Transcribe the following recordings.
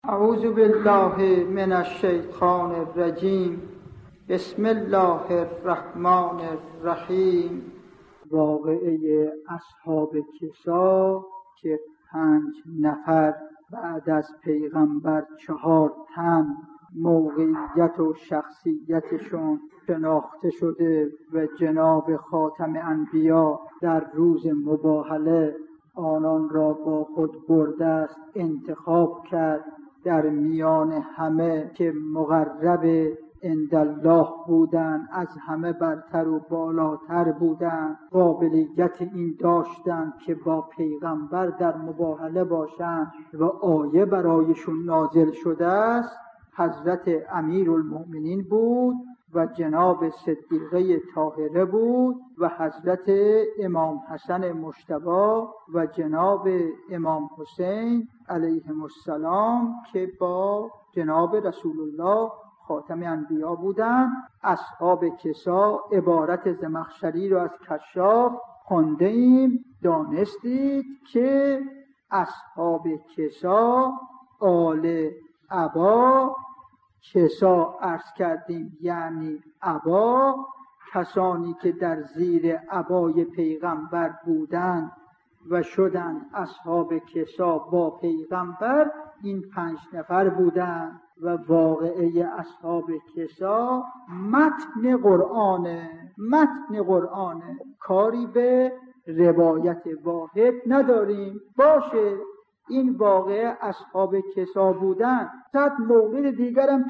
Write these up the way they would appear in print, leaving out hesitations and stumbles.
اعوذ بالله من الشیطان الرجیم. بسم الله الرحمن الرحیم. واقعه اصحاب کسا که 5 نفر بعد از پیغمبر 4 تن موقعیت و شخصیتشون شناخته شده و جناب خاتم انبیا در روز مباهله آنان را با خود برده است، انتخاب کرد در میان همه که مقرب عندالله بودن، از همه برتر و بالاتر بودن، قابلیت این داشتن که با پیغمبر در مباهله باشند و آیه برایشون نازل شده است. حضرت امیرالمؤمنین بود و جناب صدیقه طاهره بود و حضرت امام حسن مجتبی و جناب امام حسین علیهم السلام که با جناب رسول الله خاتم انبیا بودند. اصحاب کسا عبارت زمخشری رو از کشاف خونده ایم، دانستید که اصحاب کسا آل ابا، کسا عرض کردیم یعنی ابا، کسانی که در زیر عبای پیغمبر بودند و شدند اصحاب کسا با پیغمبر، این 5 نفر بودند. و واقعه اصحاب کسا متن قرآنه، کاری به روایت واحد نداریم. باشه این واقعه اصحاب کسا بودن، 100 مورد دیگرم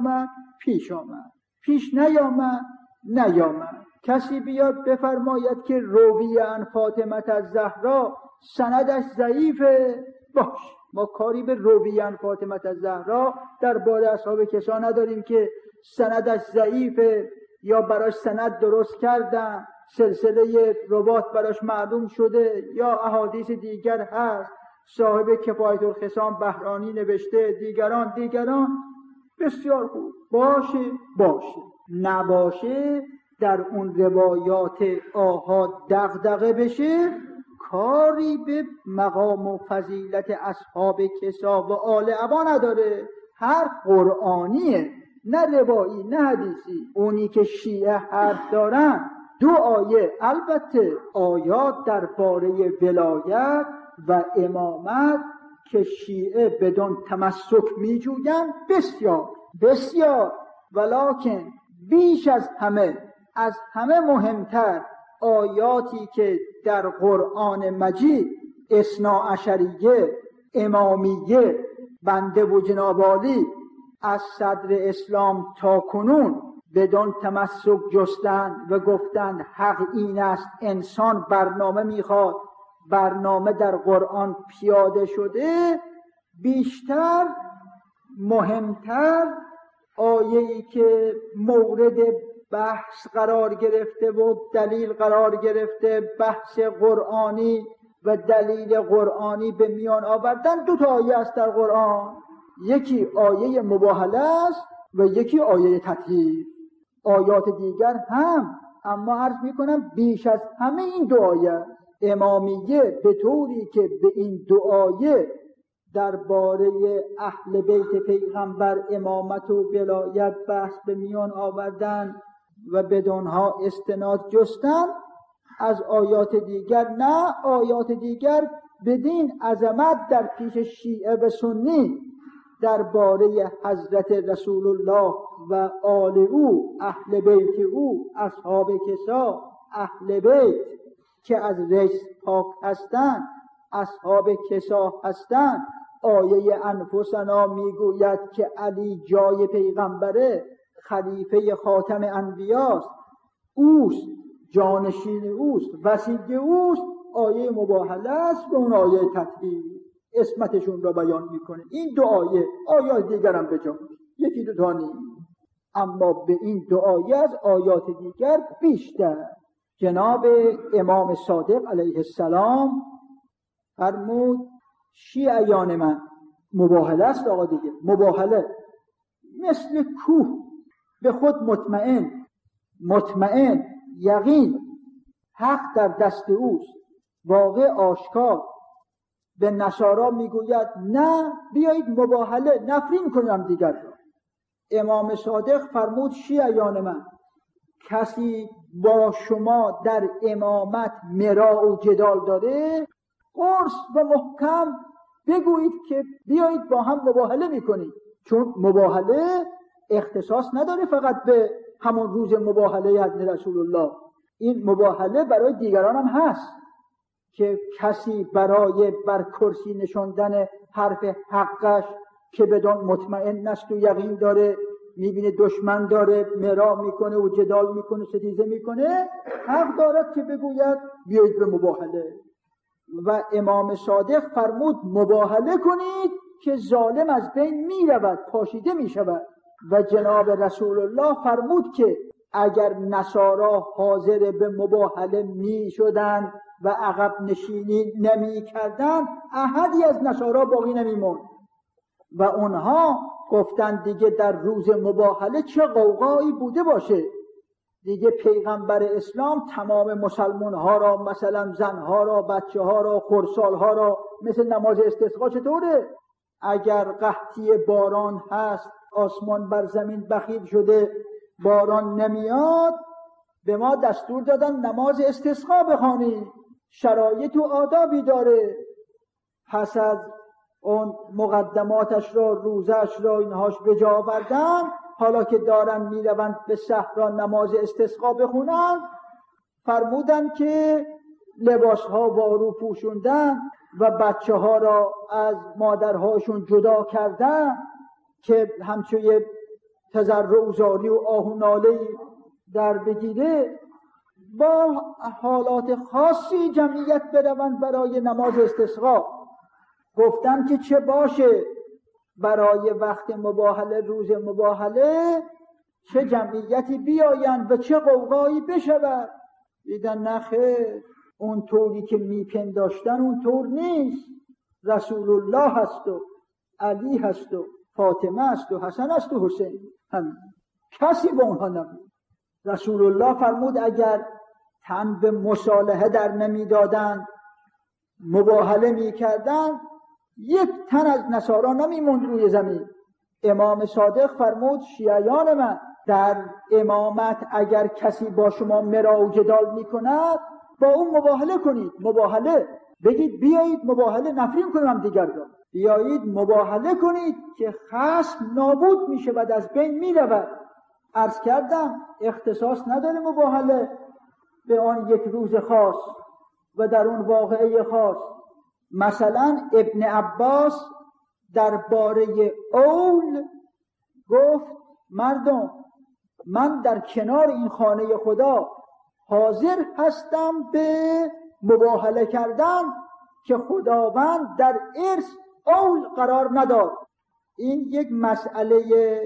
پیش نیامد. کسی بیاد بفرماید که روی عن فاطمه الزهرا سندش ضعیفه، باش ما کاری به روی عن فاطمه الزهرا در باره اصحاب کسا نداریم که سندش ضعیفه یا براش سند درست کردن، سلسله روات براش معلوم شده یا احادیث دیگر هست. صاحب کفایت الخصام بهرانی نوشته، دیگران بسیار خوب. باشه نباشه در اون روایات آحاد دغدغه بشه، کاری به مقام و فضیلت اصحاب کسا و آل ابا نداره. حرف قرآنیه، نه روایی نه حدیثی. اونی که شیعه حرف دارن 2 آیه، البته آیات درباره ولایت و امامت که شیعه بدون تمسک میجوین بسیار، ولکن بیش از همه مهمتر آیاتی که در قرآن مجید اثنا عشریه، امامیه، بنده و جناب عالی از صدر اسلام تا کنون بدون تمسک جستند و گفتند حق این است، انسان برنامه میخواد، برنامه در قرآن پیاده شده. بیشتر مهمتر آیه‌ای که مورد بحث قرار گرفته و دلیل قرار گرفته، بحث قرآنی و دلیل قرآنی به میان آوردن، 2 آیه است در قرآن. یکی آیه مباهله است و یکی آیه تطهیر. آیات دیگر هم، اما عرض میکنم بیش از همه این 2 آیه. امامیه به طوری که به این 2 آیه درباره اهل بیت پیغمبر امامت و ولایت بحث به میان آوردن و بدونها استناد جستن، از آیات دیگر نه. آیات دیگر بدین عظمت در پیش شیعه و سنی درباره حضرت رسول الله و آل او، اهل بیت او، اصحاب کسا، اهل بیت که از رجس پاک هستند، اصحاب کسا هستند. آیه انفسنا میگوید که علی جای پیغمبره، خلیفه خاتم انبیاست، اوست، جانشین اوست، وصی اوست. آیه مباهله است و اون آیه تطهیر اسمتشون را بیان میکنه. این 2 آیه، آیات دیگرم بجا، 1-2 تا نیست، اما به این 2 آیه از آیات دیگر بیشتر. جناب امام صادق علیه السلام فرمود شیعیان من، مباهله است آقا دیگه، مباهله مثل کوه، به خود مطمئن، یقین، حق در دست اوست، واقع آشکار، به نصارا میگوید نه بیایید مباهله نفرین کنیم دیگر را. امام صادق فرمود شیعیان من، کسی با شما در امامت مراء و جدال داره، قرص و محکم بگویید که بیایید با هم مباهله میکنید. چون مباهله اختصاص نداره فقط به همون روز مباهله حضرت رسول الله، این مباهله برای دیگران هم هست که کسی برای بر کرسی نشاندن حرف حقش که بدان مطمئن است و یقین داره، میبینه دشمن داره مرا میکنه و جدال میکنه ستیزه میکنه، حق دارد که بگوید بیایید به مباهله. و امام صادق فرمود مباهله کنید که ظالم از بین میرود، پاشیده میشود. و جناب رسول الله فرمود که اگر نصارا حاضر به مباهله میشدن و عقب نشینی نمی کردن، احدی از نصارا باقی نمیموند. و اونها گفتن دیگه در روز مباهله چه غوغایی بوده باشه، دیگه پیغمبر اسلام تمام مسلمان ها را، مثلا زن ها را، بچه ها را، خردسال ها را، مثل نماز استسقا چطوره؟ اگر قحطی باران هست، آسمان بر زمین بخیل شده، باران نمیاد، به ما دستور دادن نماز استسقا بخوانیم، شرایط و آدابی داره. پس از اون مقدماتش را، روزش را، اینهاش به جا آوردن، حالا که دارن میروند به صحرا نماز استسقا بخونن، فرمودن که لباسها وارو پوشوندن و بچه ها را از مادرهاشون جدا کردن که همچون تضرع و زاری و آه و ناله در بگیره. با حالات خاصی جمعیت بروند برای نماز استسقا. گفتن که چه باشه برای وقت مباهله، روز مباهله، چه جمعیتی بیایند و چه غوغایی بشود. دیدن نخیر، اون طوری که میپنداشتن اون طور نیست. رسول الله هست و علی هست و فاطمه هست و حسن هست و حسین، هم کسی با اونها نبود. رسول الله فرمود اگر تن به مصالحه در نمیدادن، مباهله میکردن، یک تن از نصارا نمیموند روی زمین. امام صادق فرمود شیعیان من، در امامت اگر کسی با شما مرا و جدال میکند، با اون مباهله کنید. مباهله بگید بیایید مباهله نفرین کنیم هم دیگر را، بیایید مباهله کنید که خصم نابود میشه و از بین میرود. عرض کردم اختصاص نداره مباهله به آن یک روز خاص و در اون واقعه خاص. مثلا ابن عباس درباره اول گفت مردم، من در کنار این خانه خدا حاضر هستم به مباهله کردن که خداوند در ارث اول قرار نداد. این یک مسئله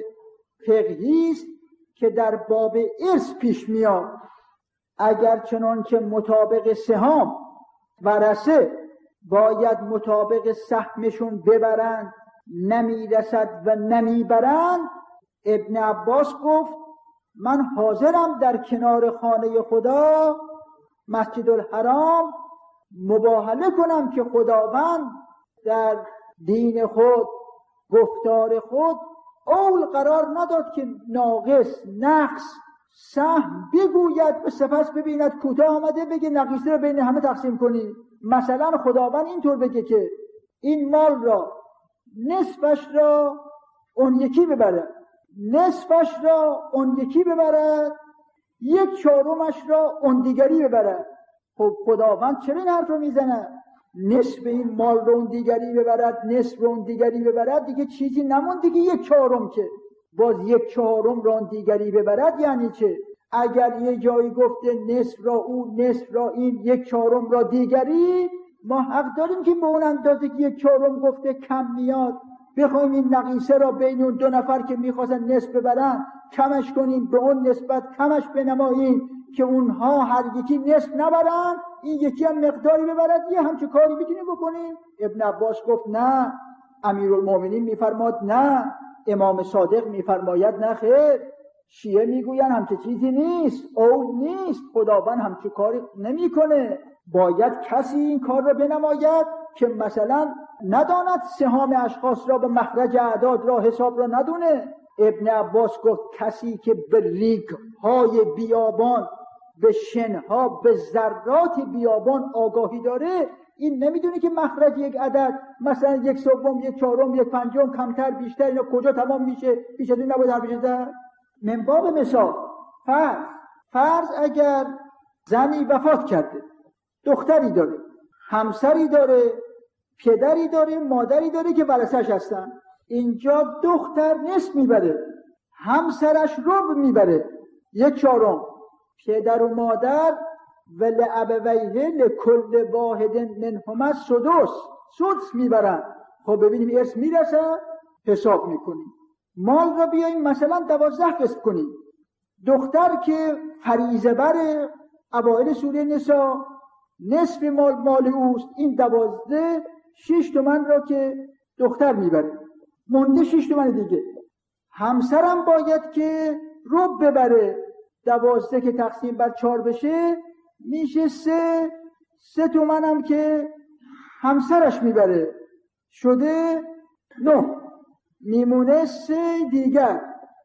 فقهی است که در باب ارث پیش میاد. اگر چنان که مطابق سهام ورثه باید مطابق سهمشون ببرند، نمیرسد و نمیبرند، ابن عباس گفت من حاضرم در کنار خانه خدا، مسجد الحرام، مباهله کنم که خداوند در دین خود، گفتار خود اول قرار نداد که ناقص، نقص، سهم بگوید و سپس ببیند کوتاه آمده بگه نقیصه رو بین همه تقسیم کنی. مثلا خداوند اینطور بگه که این مال را نصفش را اون یکی ببرد، نصفش را اون یکی ببرد، یک چهارمش را اون دیگری ببرد. خب خداوند چرا این حرف رو میزنه؟ نصف این مال رو اون دیگری ببرد، نصف رو اون دیگری ببرد، دیگه چیزی نمون دیگه یک چهارم، که باز یک چهارم را اون دیگری ببرد یعنی چه؟ اگر یه جایی گفته نصف را اون، نصف را این، یک چهارم را دیگری، ما حق داریم که به اون اندازه که یک چهارم گفته کم میاد بخوایم این نقیصه را بین اون دو نفر که میخواستن نصف ببرن کمش کنیم، به اون نسبت کمش بنماییم که اونها هر یکی نصف نبرن، این یکی هم مقداری ببرد. یه همچه کاری میتونیم بکنیم؟ ابن عباس گفت نه. امیرالمومنین میفرماد نه. امام صادق میفرماید نه خیر. شیعه میگوین همچه چیزی نیست، او نیست، خداوند همچه کاری نمیکنه. باید کسی این کار را بنماید که مثلا نداند سهام اشخاص را به مخرج اعداد را حساب را ندونه. ابن عباس گفت کسی که به ریگ‌های بیابان، به شنها، به ذرات بیابان آگاهی داره، این نمیدونه که مخرج یک عدد مثلا 1/3 1/4 1/5 کمتر بیشتر اینا کجا تمام میشه، بیش از این نباید حرف بزنه. من باب مثال فرض اگر زنی وفات کرده، دختری داره، همسری داره، پدری داره، مادری داره که ورثه‌اش هستن، اینجا دختر نصف میبره، همسرش ربع میبره، 1/4. پدر و مادر ولابویه لکل واحد منهما سدس میبرن. خب ببینیم ارث میرسه، حساب میکنیم. مال را بیاییم مثلا 12 قسم کنیم. دختر که فریضه بره، اوائل سوره نساء، نصف مال اوست، این 12 6 تومن را که دختر میبره، مونده 6 تومن دیگه. همسرم باید که ربع ببره، 12 که تقسیم بر 4 بشه میشه 3 تومن هم که همسرش میبره، شده 9. میمونه 3 دیگر.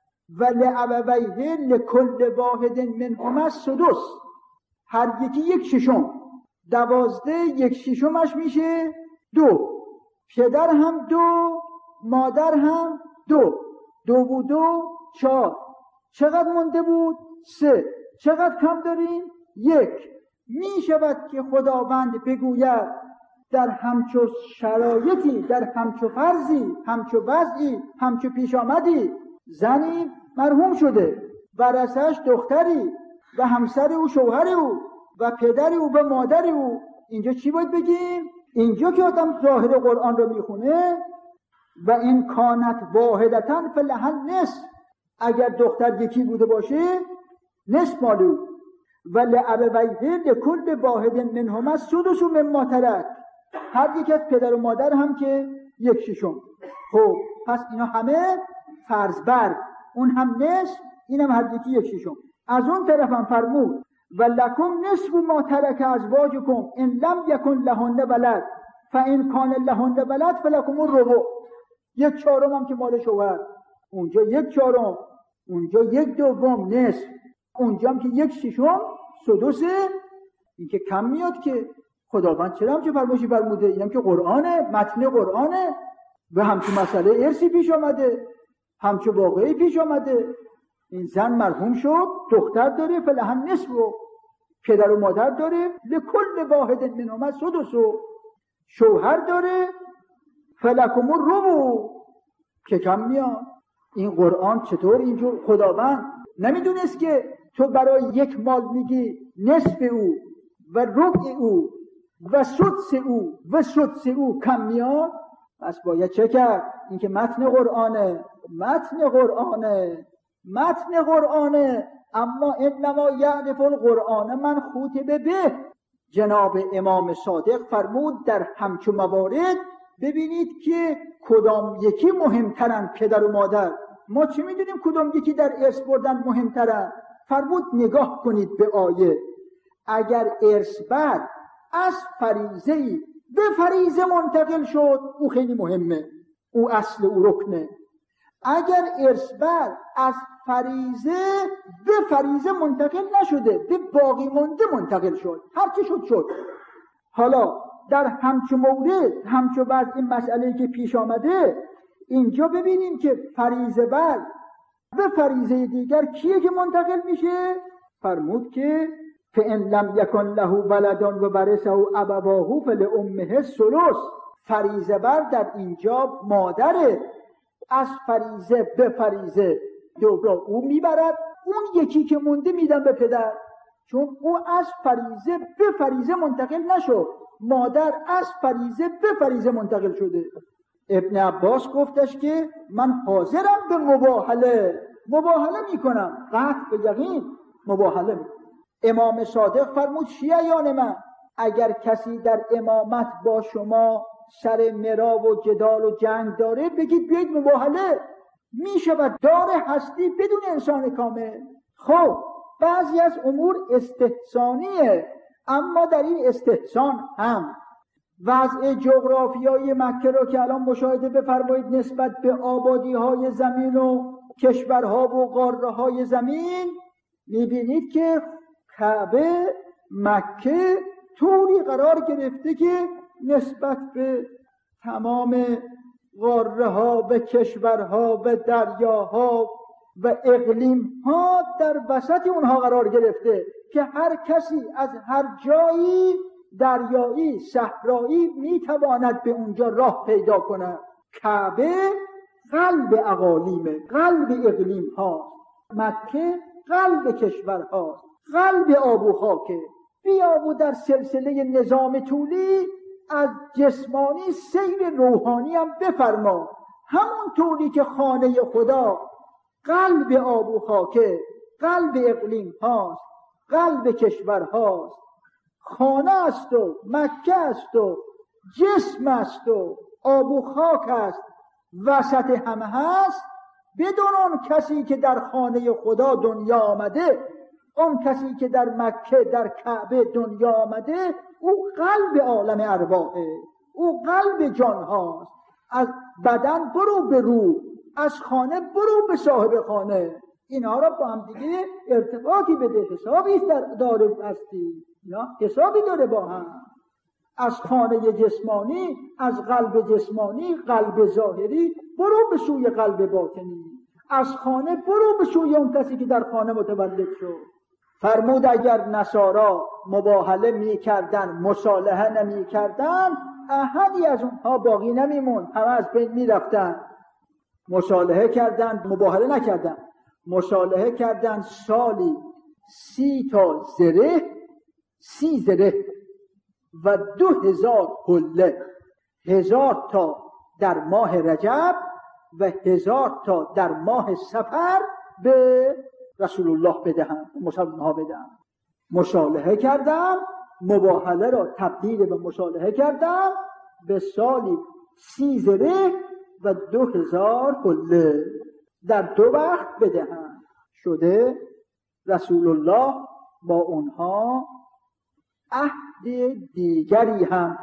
ولابویه لکل واحد منهما سدس، هر یکی 1/6. 12 1/6 میشه 2. پدر هم 2، مادر هم 2. 2 و 2 4. چقدر مونده بود؟ 3. چقدر کم داریم؟ 1. می شود که خداوند بگوید در همچو شرایطی، در همچو فرضی، همچو وضعی، همچو پیش آمدی، زنی مرحوم شده، ورثه‌اش دختری و همسر او شوهر او و پدر او و مادر او. اینجا چی باید بگیم؟ اینجا که آدم ظاهر قرآن رو میخونه و این کانت واحدتن فلها نصف، اگر دختر یکی بوده باشه نصف مال او. ولابویه لکل واحد منهما سدس مما ترک، هر یک از پدر و مادر هم که 1/6. خب پس اینا همه فرض بر، اون هم نصف، این هم هر یکی 1/6. از اون طرف هم فرمود ولکم نصف ما ترک ازواجکم ان لم یکن لهن ولد فان کان لهن ولد فلکم الربع. 1/4 هم که مال شوهر، اونجا 1/4، اونجا 1/2 نصف، اونجا هم که 1/6 سدسه. این که کم میاد که خداوند چرا همچه فرمایشی فرموده؟ اینم که قرآنه، متن قرآنه و همچه مسئله ارثی پیش آمده، همچه واقعی پیش آمده. این زن مرحوم شد، دختر داره فلها نصف، پدر و مادر داره لکل واحد منهما سدس، شوهر داره فلکم الربع، که کم میاد. این قرآن چطور اینجور؟ خداوند نمیدونست که تو برای یک مال میگی نصف او و ربع او و سدس او و سدس او کم میاد؟ پس باید چه کرد؟ این که متن قرآنه. اما انما یعرف القرآن من خوطب به. جناب امام صادق فرمود در همچون موارد ببینید که کدام یکی مهمترن پدر و مادر. ما چه میدونیم کدام یکی در ارث بردن مهمترن؟ فرمود نگاه کنید به آیه، اگر ارث بر از فریضه‌ای به فریضه منتقل شد، او خیلی مهمه، او اصل، او رکنه. اگر ارث بر از فریضه به فریضه منتقل نشده، به باقی مانده منتقل شد، هر چی شد. حالا در همچو مورد، همچو بعد این مسئله که پیش آمده، اینجا ببینیم که فریضه بر به فریضه دیگر کیه که منتقل میشه؟ فرمود که فإن لم یکن له ولد و ورثه ابواه فلأمه الثلث. فریضه بر در اینجا مادره، از فریضه به فریضه دوباره او میبرد، اون یکی که مونده میدن به پدر، چون او از فریضه به فریضه منتقل نشد، مادر از فریضه به فریضه منتقل شده. ابن عباس گفتش که من حاضرم به مباهله میکنم، قطع به یقین مباهله میکنم. امام صادق فرمود شیعیان من، اگر کسی در امامت با شما سر مرا و جدال و جنگ داره، بگید بیایید مباهله. میشود دار هستی بدون انسان کامل. خب بعضی از امور استحسانیه، اما در این استحسان هم وضع جغرافیایی مکه را که الان مشاهده بفرمایید نسبت به آبادی‌های زمین و کشورها و قاره‌های زمین، می‌بینید که کعبه مکه طوری قرار گرفته که نسبت به تمام قاره‌ها و کشورها و دریاها و اقلیم‌ها در وسط اونها قرار گرفته که هر کسی از هر جایی دریایی صحرایی میتواند به اونجا راه پیدا کند. کعبه قلب اقالیم، قلب اقلیم ها، مکه قلب کشور ها، قلب آب و خاکه. بیا و در سلسله نظام طولی از جسمانی سیر روحانی هم بفرما، همون طوری که خانه خدا قلب آب و خاکه، قلب اقلیم هاست، قلب کشور هاست، خانه است و مکه است و جسم است و آب و خاک است، وسط همه هست. بدون اون کسی که در خانه خدا دنیا آمده، اون کسی که در مکه در کعبه دنیا آمده، او قلب عالم ارواحه، او قلب جان هاست. از بدن برو به روح، از خانه برو به صاحب خانه. اینها را با هم دیگه ارتباطی بده، حسابی داره هستی، حسابی داره با هم. از خانه جسمانی، از قلب جسمانی، قلب ظاهری برو به سوی قلب باطنی، از خانه برو به سوی اون کسی که در خانه متولد شد. فرمود اگر نصارا مباهله می کردن، مصالحه نمی کردن، احدی از اونها باقی نمیمون، همه از بین می رفتن. مصالحه کردن، مباهله نکردن، مصالحه کردن. سالی 30 تا زره، 30 زره و 2000 حله، 1000 تا در ماه رجب و 1000 تا در ماه صفر به رسول الله بدهند، مسلمان ها بدهند. مصالحه کردن، مباهله را تبدیل به مصالحه کردن، به سالی 30 زره و 2000 حله در 2 وقت بدهند. شده رسول الله با اونها عهد دیگری هم،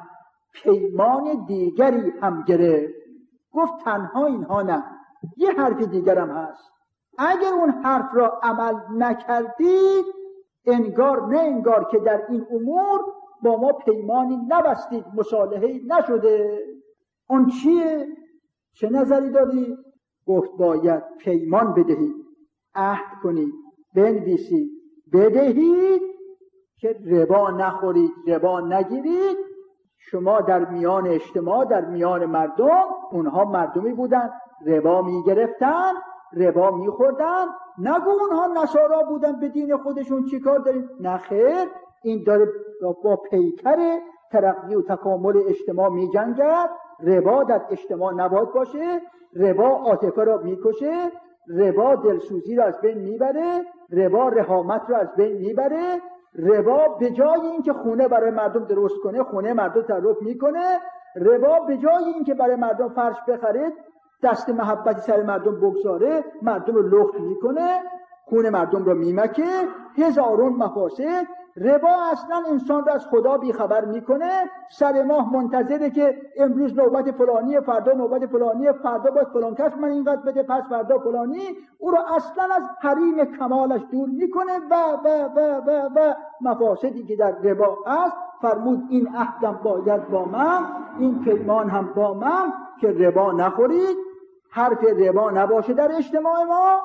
پیمان دیگری هم گرفت. گفت تنها اینها نه، یه حرف دیگر هم هست. اگر اون حرف را عمل نکردید، انگار نه انگار که در این امور با ما پیمانی نبستید، مصالحه‌ای نشده. اون چیه؟ چه نظری داری؟ گفت باید پیمان بدهید، عهد کنید، بنویسید، بدهید که ربا نخورید، ربا نگیرید. شما در میان اجتماع، در میان مردم، اونها مردمی بودن ربا میگرفتن، ربا میخوردن. نگو اونها نصارا بودن به دین خودشون چیکار داریم. نخیر، این داره با پیکر ترقی و تکامل اجتماع میجنگد. ربا در اجتماع نباید باشه، ربا عاطفه را میکشه، ربا دلسوزی را از بین میبره، ربا رحامت را از بین میبره. ربا به جای اینکه خونه برای مردم درست کنه، خونه مردم تعرف میکنه. ربا به جای اینکه برای مردم فرش بخره، دست محبتی سر مردم بگذاره، مردم رو لخت میکنه، خونه مردم رو میمکه، هزارون مفاسد. ربا اصلا انسان را از خدا بیخبر میکنه. سر ماه منتظره که امروز نوبت فلانی، فردا نوبت فلانی، فردا باید فلان کس من اینقدر بده، پس فردا فلانی. او را اصلا از حریم کمالش دور میکنه و و و و و مفاسدی که در ربا هست. فرمود این عهدم باید با من، این پیمان هم با من که ربا نخورید، حرف ربا نباشه در اجتماع ما.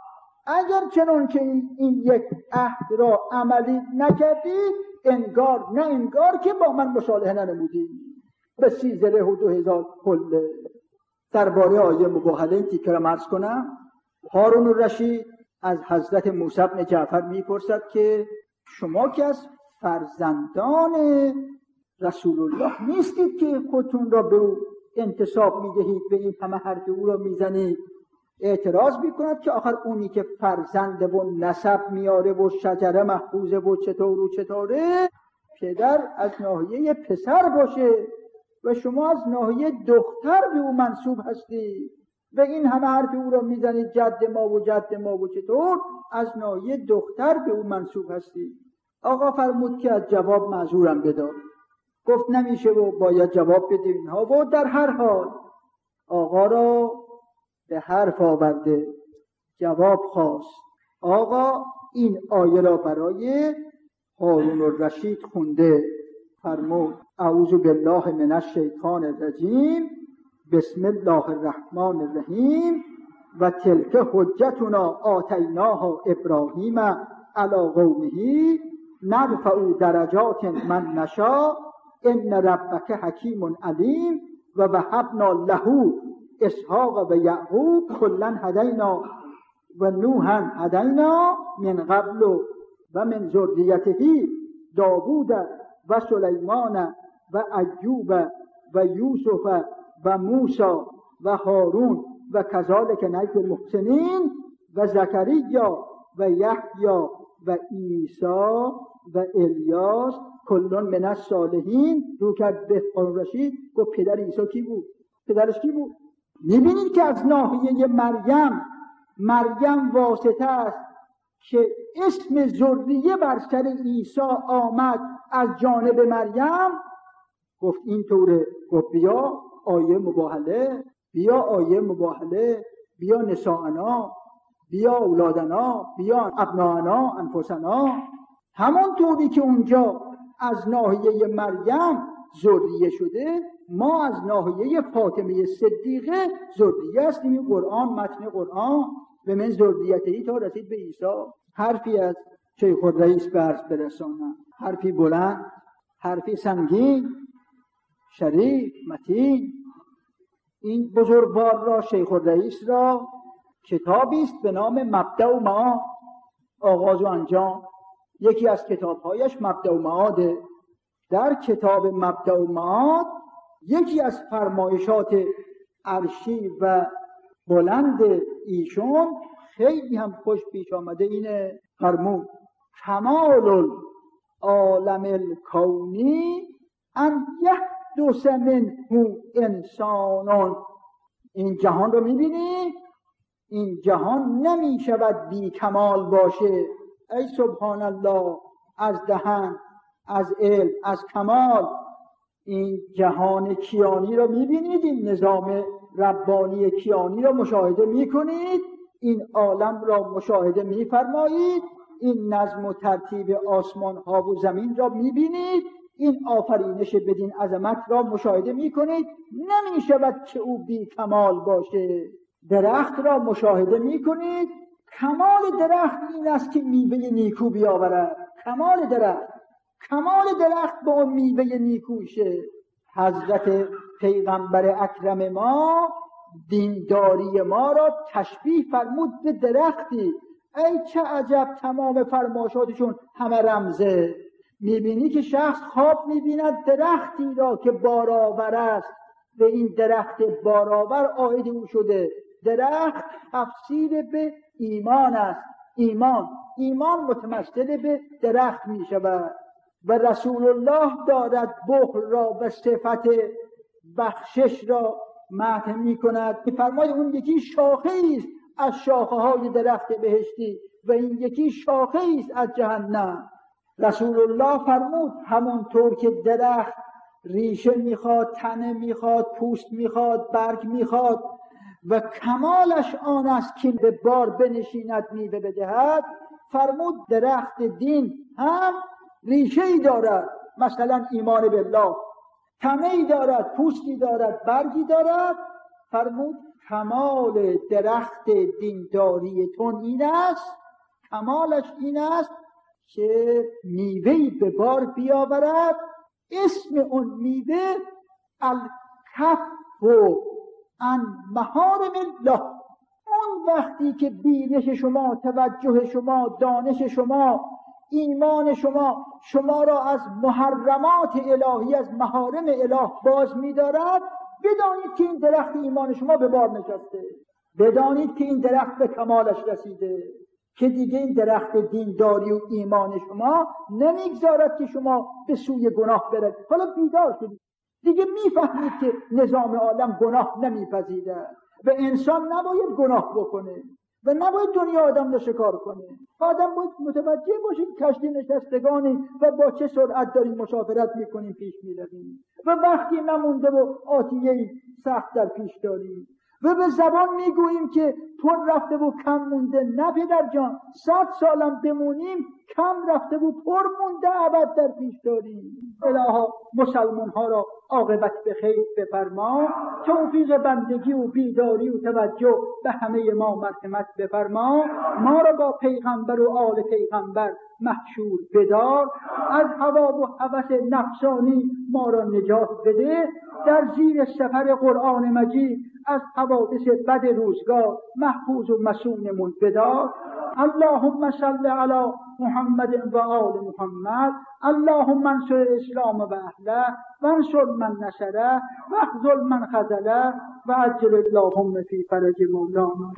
اگر چنان که این یک عهد را عملی نکردید، انگار نه انگار که با من مصالحه ننمودید. به 30 زره و 2000 حله. درباره آیه مباهله این تیکه را عرض کنم. هارون الرشید از حضرت موسی بن جعفر میپرسد که شما که از فرزندان رسول الله نیستید که خودتون را به او انتساب میدهید، به این همه حرف او را میزنید. اعتراض میکند که آخر اونی که فرزند و نسب میاره و شجره محفوظه و چطور و چطوره، پدر از ناحیه پسر باشه و شما از ناحیه دختر به او منسوب هستی و این همه حرف او را میزنید جد ما و جد ما و چطور، از ناحیه دختر به او منسوب هستی. آقا فرمود که از جواب معذورم بدار. گفت نمیشه و باید جواب بدیم اینها. و در هر حال آقا را به حرف آورده، جواب خواست. آقا این آیه را برای هارون الرشید خونده، فرمود اعوذ بالله من الشیطان الرجیم بسم الله الرحمن الرحیم و تلک حجتنا آتیناها ابراهیم علی قومه نرفع درجات من نشاء ان ربک حکیم علیم و وهبنا له اسحاق و یعقوب کلا هدینا و نوحا هدینا من قبل و من ذریته داوود و سلیمان و ایوب و یوسف و موسی و هارون و کذالک نجزی المحسنین و زکریا و یحیی و عیسی و الیاس کلون من الصالحین. رو کرد به هارون رشید، گفت پدر عیسی کی بود؟ پدرش کی بود؟ میبینید که از ناحیه مریم واسطه است که اسم ذریه بر سر عیسی آمد از جانب مریم. گفت این طوره. گفت بیا آیه مباهله، بیا آیه مباهله، بیا نساءنا، بیا اولادنا، بیا ابناءنا انفسنا. همون طوری که اونجا از ناحیه مریم ذریه شده، ما از ناحیه فاطمه صدیقه ذریه هستیم. این قرآن، متن قرآن به من ذریته تا رسید به عیسی. حرفی از شیخ الرئیس برس برسانم، حرفی بلند، حرفی سنگین، شریف، متین. این بزرگوار را، شیخ الرئیس را، کتابی است به نام مبدأ و معاد، آغاز و انجام. یکی از کتابهایش مبدأ و معاده. در کتاب مبدأ و معاد یکی از فرمایشات عرشی و بلند ایشون خیلی هم خوش پیش آمده. اینه، فرمود کمال العالم الکونی ان یحدث منه انسانون. این جهان رو میبینی؟ این جهان نمی شود بی کمال باشه. ای سبحان الله، از دهن، از علم، از کمال. این جهان کیانی رو میبینید، این نظام ربانی کیانی رو مشاهده میکنید، این عالم را مشاهده میفرمایید، این نظم و ترتیب آسمان ها و زمین را میبینید، این آفرینش بدین عظمت را مشاهده میکنید. نمیشود که او بی کمال باشه. درخت را مشاهده میکنید، کمال درخت این است که میوه نیکو بیاورد. کمال درخت با اون میوه نیکوشه. حضرت پیغمبر اکرم ما دینداری ما را تشبیه فرمود به درختی. ای چه عجب، تمام فرمایشاتشون همه رمزه. میبینی که شخص خواب میبیند درختی را که بارآور است و این درخت بارآور عاید او شده. درخت تفسیر به ایمان است. ایمان متمثل به درخت می شود. و رسول الله دارد بخل را و صفت بخشش را مدح می کند. فرمای اون یکی شاخه است از شاخه های درخت بهشتی و این یکی شاخه است از جهنم. رسول الله فرمود همونطور که درخت ریشه میخواد، تنه میخواد، پوست میخواد، برگ میخواد و کمالش آن است که به بار بنشیند میوه بدهد، فرمود درخت دین هم ریشه‌ای دارد، مثلا ایمان بالله، تنه‌ای دارد، پوستی دارد، برگی دارد. فرمود کمال درخت دینداریتون این است، کمالش این است که میوه‌ای به بار بیاورد. اسم اون میوه الکف عن محارم الله. اون وقتی که بینش شما، توجه شما، دانش شما، ایمان شما را از محرمات الهی، از محارم اله باز می‌دارد، بدانید که این درخت ایمان شما به بار نشسته. بدانید که این درخت به کمالش رسیده، که دیگه این درخت دینداری و ایمان شما نمیگذارد که شما به سوی گناه برید. حالا بیدار شدید، دیگه میفهمید که نظام عالم گناه نمیپذیرد و انسان نباید گناه بکنه. و نباید دنیا آدم رو شکار کنه. آدم باید متوجه باشه کشتی نشستگانی و با چه سرعت داریم مسافرت میکنیم، پیش میرویم و وقتی نمونده و آتیه‌ای سخت در پیش داریم و به زبان میگوییم که پر رفته و کم مونده. نه پدر جان، 100 سالم بمونیم کم رفته و پر مونده ابد در پیش داریم. الها مسلمان ها را عاقبت به خیر بفرما، توفیق بندگی و بیداری و توجه به همه ما مرحمت بفرما. ما را با پیغمبر و آل پیغمبر محشور بدار، از هوا و هوس نفسانی ما را نجات بده، در زیر سفر قرآن مجید از حوادث بد روزگار محفوظ و مصونمون بدار. اللهم صل علی محمد و آل محمد. اللهم انصر الاسلام و اهله وانصر من نصره واخذل من خذله و عجل اللهم فی فرج مولانا.